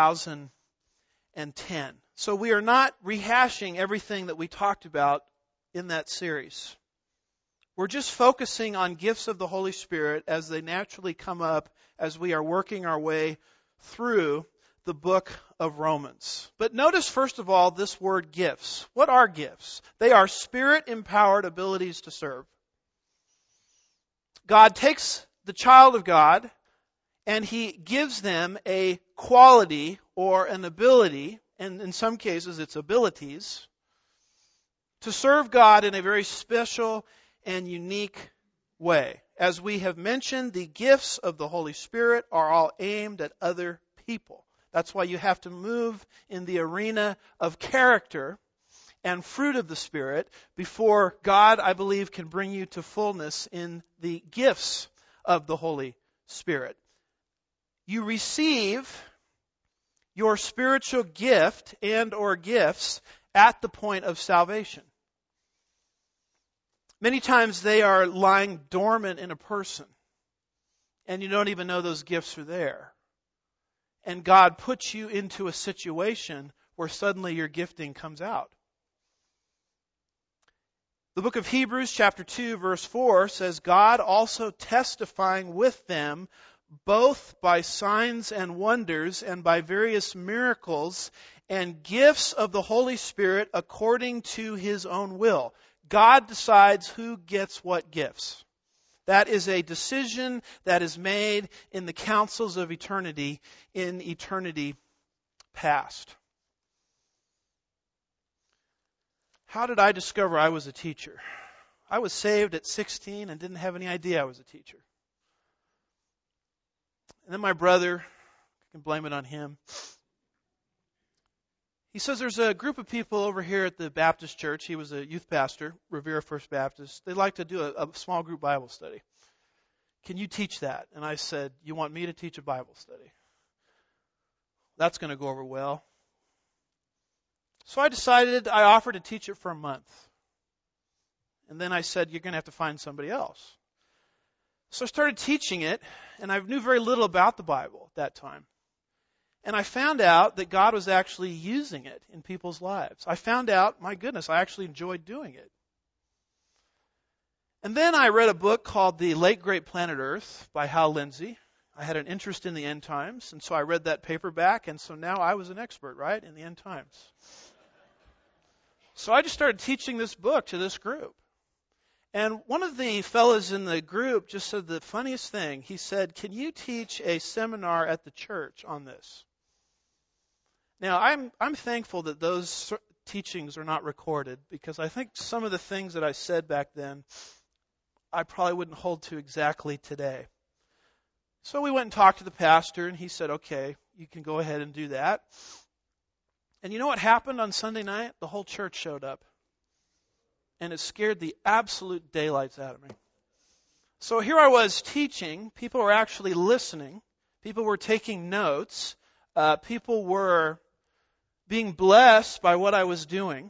2010. So we are not rehashing everything that we talked about in that series. We're just focusing on gifts of the Holy Spirit as they naturally come up as we are working our way through the book of Romans. But notice first of all this word gifts. What are gifts? They are Spirit-empowered abilities to serve. God takes the child of God and He gives them a quality or an ability, and in some cases it's abilities, to serve God in a very special and unique way. As we have mentioned, the gifts of the Holy Spirit are all aimed at other people. That's why you have to move in the arena of character and fruit of the Spirit before God, I believe, can bring you to fullness in the gifts of the Holy Spirit. You receive your spiritual gift and or gifts at the point of salvation. Many times they are lying dormant in a person, and you don't even know those gifts are there. And God puts you into a situation where suddenly your gifting comes out. The book of Hebrews chapter 2 verse 4 says, God also testifying with them both by signs and wonders and by various miracles and gifts of the Holy Spirit according to His own will. God decides who gets what gifts. That is a decision that is made in the councils of eternity, in eternity past. How did I discover I was a teacher? I was saved at 16 and didn't have any idea I was a teacher. And then my brother, I can blame it on him, he says there's a group of people over here at the Baptist church. He was a youth pastor, Revere First Baptist. They like to do a small group Bible study. Can you teach that? And I said, you want me to teach a Bible study? That's going to go over well. So I offered to teach it for a month. And then I said, you're going to have to find somebody else. So I started teaching it, and I knew very little about the Bible at that time. And I found out that God was actually using it in people's lives. I found out, my goodness, I actually enjoyed doing it. And then I read a book called The Late Great Planet Earth by Hal Lindsey. I had an interest in the end times, and so I read that paperback, and so now I was an expert, right, in the end times. So I just started teaching this book to this group. And one of the fellows in the group just said the funniest thing. He said, can you teach a seminar at the church on this? Now, I'm thankful that those teachings are not recorded, because I think some of the things that I said back then, I probably wouldn't hold to exactly today. So we went and talked to the pastor, and he said, okay, you can go ahead and do that. And you know what happened on Sunday night? The whole church showed up. And it scared the absolute daylights out of me. So here I was teaching. People were actually listening. People were taking notes. People were being blessed by what I was doing.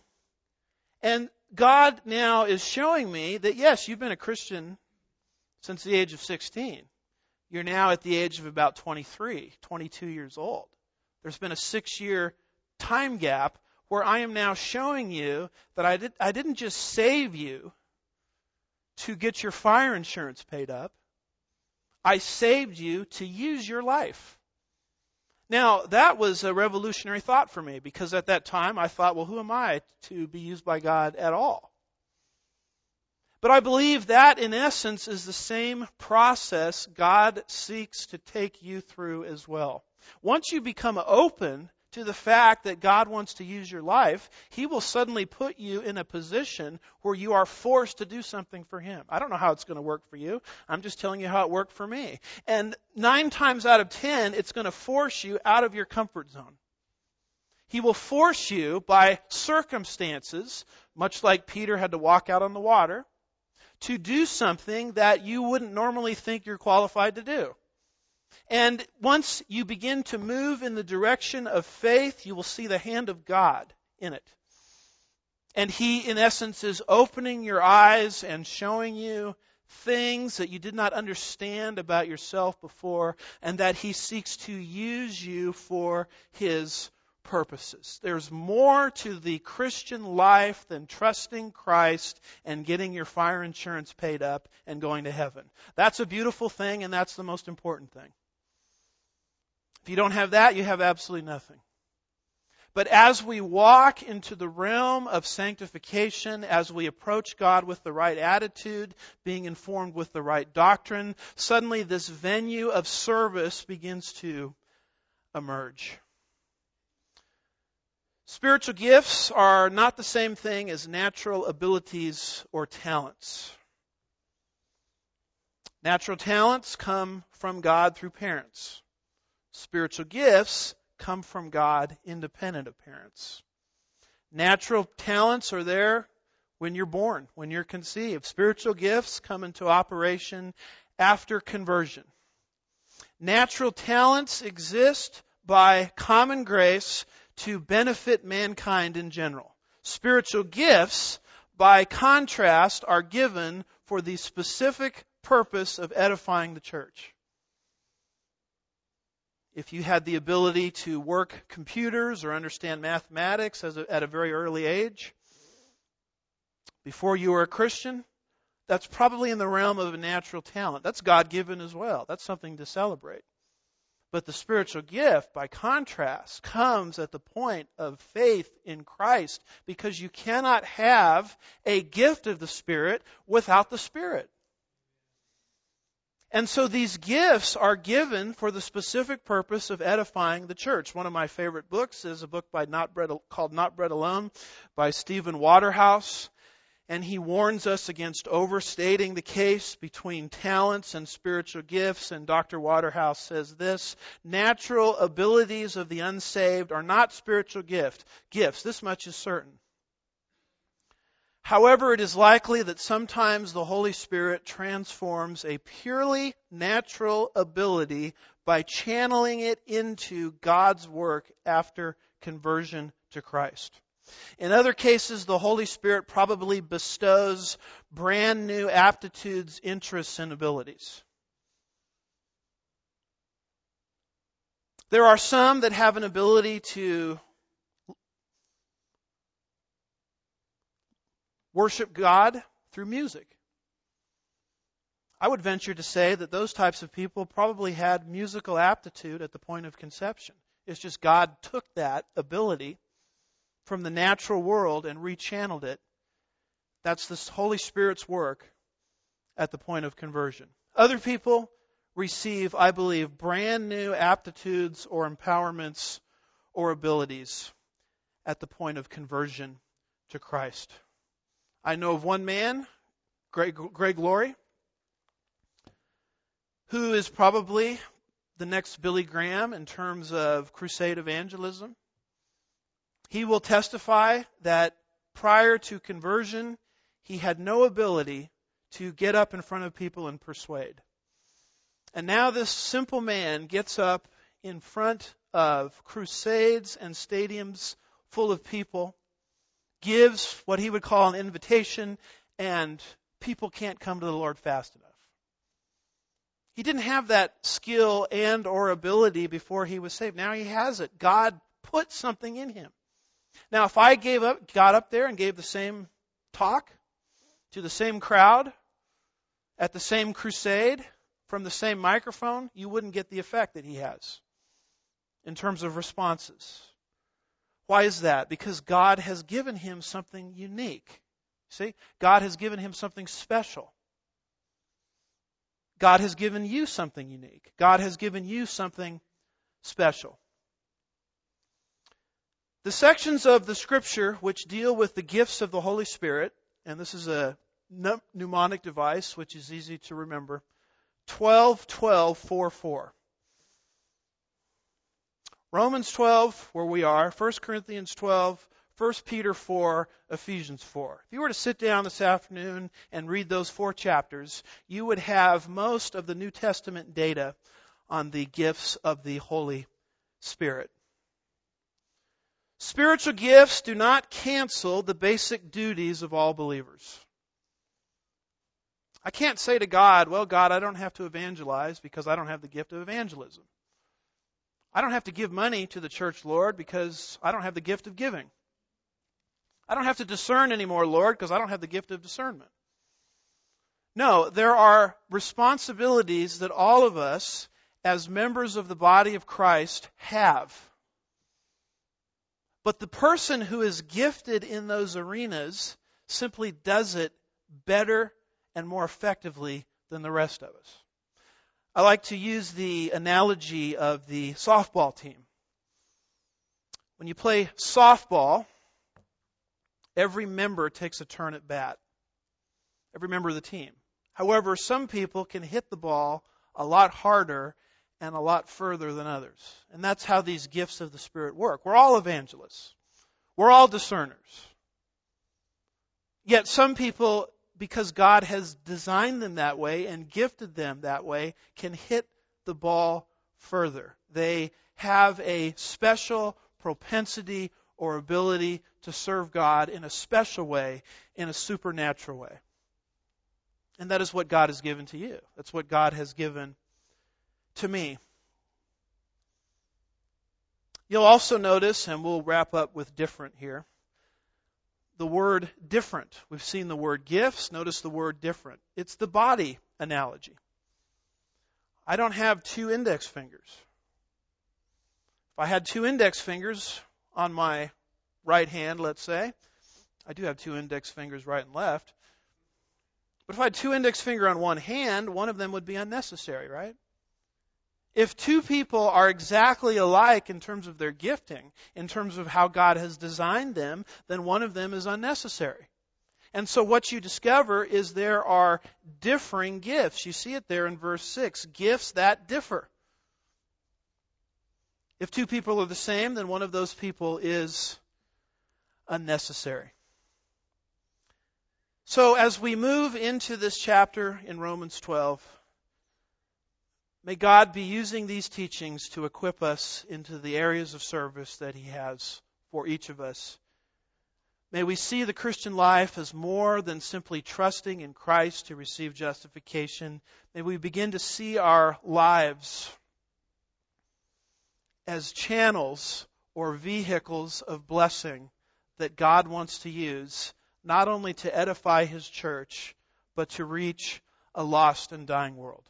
And God now is showing me that, yes, you've been a Christian since the age of 16. You're now at the age of about 23, 22 years old. There's been a 6-year time gap where I am now showing you that I didn't just save you to get your fire insurance paid up. I saved you to use your life. Now, that was a revolutionary thought for me, because at that time I thought, well, who am I to be used by God at all? But I believe that, in essence, is the same process God seeks to take you through as well. Once you become open to the fact that God wants to use your life, He will suddenly put you in a position where you are forced to do something for Him. I don't know how it's going to work for you. I'm just telling you how it worked for me. And 9 times out of 10, it's going to force you out of your comfort zone. He will force you by circumstances, much like Peter had to walk out on the water, to do something that you wouldn't normally think you're qualified to do. And once you begin to move in the direction of faith, you will see the hand of God in it. And He, in essence, is opening your eyes and showing you things that you did not understand about yourself before, and that He seeks to use you for His purposes. There's more to the Christian life than trusting Christ and getting your fire insurance paid up and going to heaven. That's a beautiful thing, and that's the most important thing. If you don't have that, you have absolutely nothing. But as we walk into the realm of sanctification, as we approach God with the right attitude, being informed with the right doctrine, suddenly this venue of service begins to emerge. Spiritual gifts are not the same thing as natural abilities or talents. Natural talents come from God through parents. Spiritual gifts come from God independent of parents. Natural talents are there when you're born, when you're conceived. Spiritual gifts come into operation after conversion. Natural talents exist by common grace to benefit mankind in general. Spiritual gifts, by contrast, are given for the specific purpose of edifying the church. If you had the ability to work computers or understand mathematics at a very early age, before you were a Christian, that's probably in the realm of a natural talent. That's God-given as well. That's something to celebrate. But the spiritual gift, by contrast, comes at the point of faith in Christ, because you cannot have a gift of the Spirit without the Spirit. And so these gifts are given for the specific purpose of edifying the church. One of my favorite books is a book called Not Bread Alone by Stephen Waterhouse. And he warns us against overstating the case between talents and spiritual gifts. And Dr. Waterhouse says this: natural abilities of the unsaved are not spiritual gifts. This much is certain. However, it is likely that sometimes the Holy Spirit transforms a purely natural ability by channeling it into God's work after conversion to Christ. In other cases, the Holy Spirit probably bestows brand new aptitudes, interests, and abilities. There are some that have an ability to worship God through music. I would venture to say that those types of people probably had musical aptitude at the point of conception. It's just God took that ability from the natural world and rechanneled it. That's the Holy Spirit's work at the point of conversion. Other people receive, I believe, brand new aptitudes or empowerments or abilities at the point of conversion to Christ. I know of one man, Greg Laurie, who is probably the next Billy Graham in terms of crusade evangelism. He will testify that prior to conversion, he had no ability to get up in front of people and persuade. And now this simple man gets up in front of crusades and stadiums full of people, gives what he would call an invitation, and people can't come to the Lord fast enough. He didn't have that skill and or ability before he was saved. Now he has it. God put something in him. Now, if I got up there and gave the same talk to the same crowd at the same crusade from the same microphone, you wouldn't get the effect that he has in terms of responses. Why is that? Because God has given him something unique. See? God has given him something special. God has given you something unique. God has given you something special. The sections of the Scripture which deal with the gifts of the Holy Spirit, and this is a mnemonic device which is easy to remember, 12:12:4:4. Romans 12, where we are, 1 Corinthians 12, 1 Peter 4, Ephesians 4. If you were to sit down this afternoon and read those 4 chapters, you would have most of the New Testament data on the gifts of the Holy Spirit. Spiritual gifts do not cancel the basic duties of all believers. I can't say to God, well, God, I don't have to evangelize because I don't have the gift of evangelism. I don't have to give money to the church, Lord, because I don't have the gift of giving. I don't have to discern anymore, Lord, because I don't have the gift of discernment. No, there are responsibilities that all of us, as members of the body of Christ, have. But the person who is gifted in those arenas simply does it better and more effectively than the rest of us. I like to use the analogy of the softball team. When you play softball, every member takes a turn at bat. Every member of the team. However, some people can hit the ball a lot harder and a lot further than others. And that's how these gifts of the Spirit work. We're all evangelists. We're all discerners. Yet some people, because God has designed them that way and gifted them that way, can hit the ball further. They have a special propensity or ability to serve God in a special way, in a supernatural way. And that is what God has given to you. That's what God has given to me. You'll also notice, and we'll wrap up with different here, the word different. We've seen the word gifts. Notice the word different. It's the body analogy. I don't have two index fingers. If I had two index fingers on my right hand, let's say, I do have two index fingers right and left. But if I had two index finger on one hand, one of them would be unnecessary, right? If two people are exactly alike in terms of their gifting, in terms of how God has designed them, then one of them is unnecessary. And so what you discover is there are differing gifts. You see it there in verse 6, gifts that differ. If two people are the same, then one of those people is unnecessary. So as we move into this chapter in Romans 12, may God be using these teachings to equip us into the areas of service that He has for each of us. May we see the Christian life as more than simply trusting in Christ to receive justification. May we begin to see our lives as channels or vehicles of blessing that God wants to use, not only to edify His church, but to reach a lost and dying world.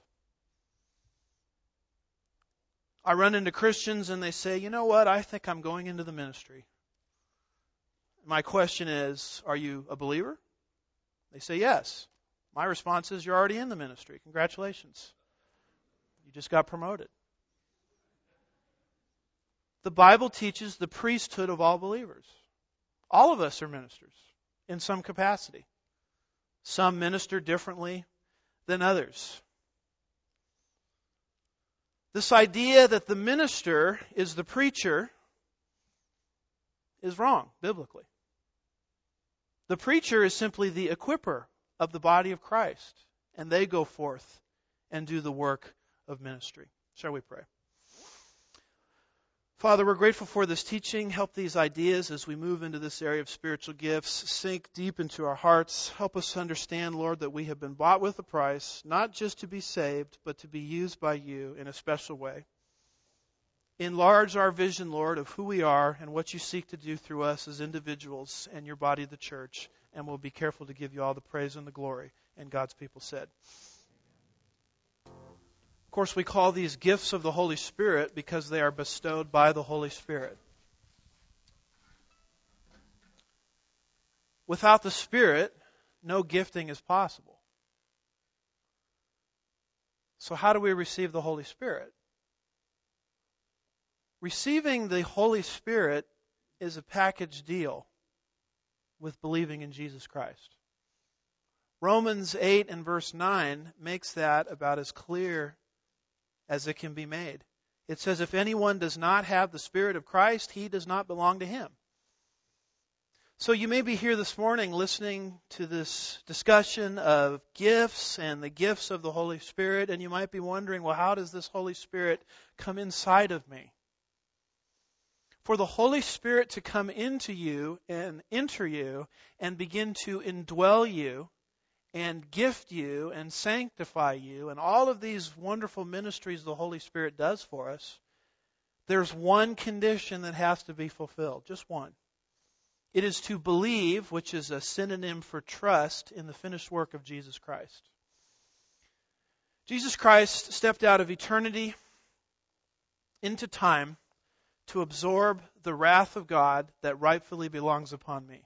I run into Christians and they say, you know what, I think I'm going into the ministry. My question is, are you a believer? They say yes. My response is, you're already in the ministry. Congratulations. You just got promoted. The Bible teaches the priesthood of all believers. All of us are ministers in some capacity. Some minister differently than others. This idea that the minister is the preacher is wrong, biblically. The preacher is simply the equipper of the body of Christ, and they go forth and do the work of ministry. Shall we pray? Father, we're grateful for this teaching. Help these ideas as we move into this area of spiritual gifts sink deep into our hearts. Help us understand, Lord, that we have been bought with a price, not just to be saved, but to be used by You in a special way. Enlarge our vision, Lord, of who we are and what You seek to do through us as individuals and Your body, the church. And we'll be careful to give You all the praise and the glory. And God's people said. Of course, we call these gifts of the Holy Spirit because they are bestowed by the Holy Spirit. Without the Spirit, no gifting is possible. So how do we receive the Holy Spirit? Receiving the Holy Spirit is a package deal with believing in Jesus Christ. Romans 8 and verse 9 makes that about as clear as it can be made. It says, if anyone does not have the Spirit of Christ, he does not belong to Him. So you may be here this morning listening to this discussion of gifts and the gifts of the Holy Spirit, and you might be wondering, well, how does this Holy Spirit come inside of me? For the Holy Spirit to come into you and enter you and begin to indwell you and gift you and sanctify you and all of these wonderful ministries the Holy Spirit does for us, there's one condition that has to be fulfilled, just one. It is to believe, which is a synonym for trust, in the finished work of Jesus Christ. Jesus Christ stepped out of eternity into time to absorb the wrath of God that rightfully belongs upon me.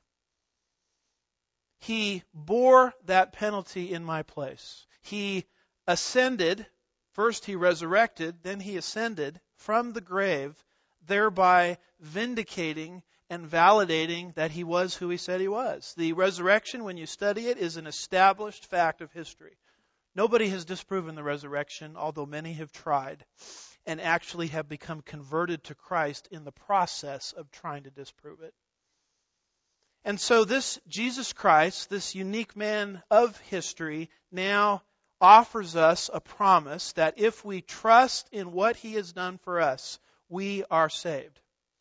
He bore that penalty in my place. He ascended, first He resurrected, then He ascended from the grave, thereby vindicating and validating that He was who He said He was. The resurrection, when you study it, is an established fact of history. Nobody has disproven the resurrection, although many have tried and actually have become converted to Christ in the process of trying to disprove it. And so this Jesus Christ, this unique man of history, now offers us a promise that if we trust in what He has done for us, we are saved.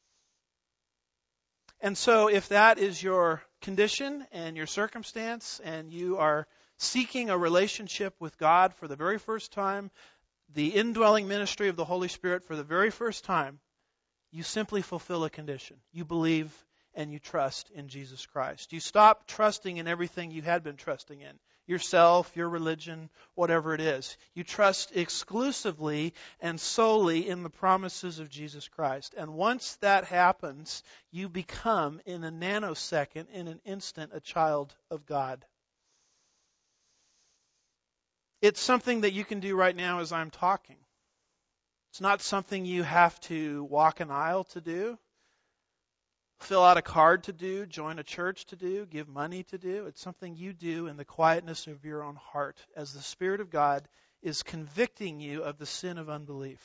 And so if that is your condition and your circumstance, and you are seeking a relationship with God for the very first time, the indwelling ministry of the Holy Spirit for the very first time, you simply fulfill a condition. You believe and you trust in Jesus Christ. You stop trusting in everything you had been trusting in. Yourself, your religion, whatever it is. You trust exclusively and solely in the promises of Jesus Christ. And once that happens, you become, in a nanosecond, in an instant, a child of God. It's something that you can do right now as I'm talking. It's not something you have to walk an aisle to do, fill out a card to do, join a church to do, give money to do. It's something you do in the quietness of your own heart as the Spirit of God is convicting you of the sin of unbelief.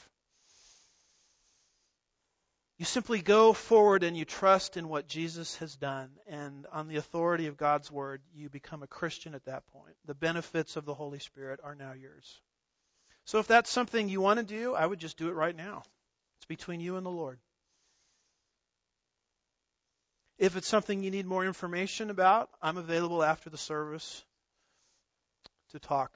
You simply go forward and you trust in what Jesus has done, and on the authority of God's Word, you become a Christian at that point. The benefits of the Holy Spirit are now yours. So if that's something you want to do, I would just do it right now. It's between you and the Lord. If it's something you need more information about, I'm available after the service to talk.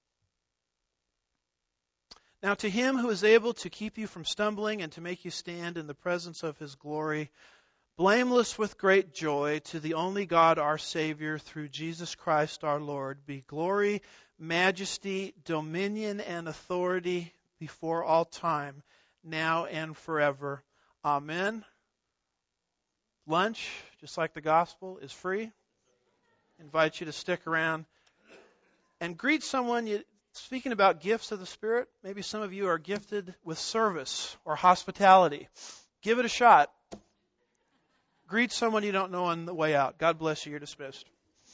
Now to Him who is able to keep you from stumbling and to make you stand in the presence of His glory, blameless with great joy, to the only God our Savior, through Jesus Christ our Lord, be glory, majesty, dominion, and authority before all time, now and forever. Amen. Lunch, just like the gospel, is free. I invite you to stick around and greet someone. Speaking about gifts of the Spirit, maybe some of you are gifted with service or hospitality. Give it a shot. Greet someone you don't know on the way out. God bless you. You're dismissed.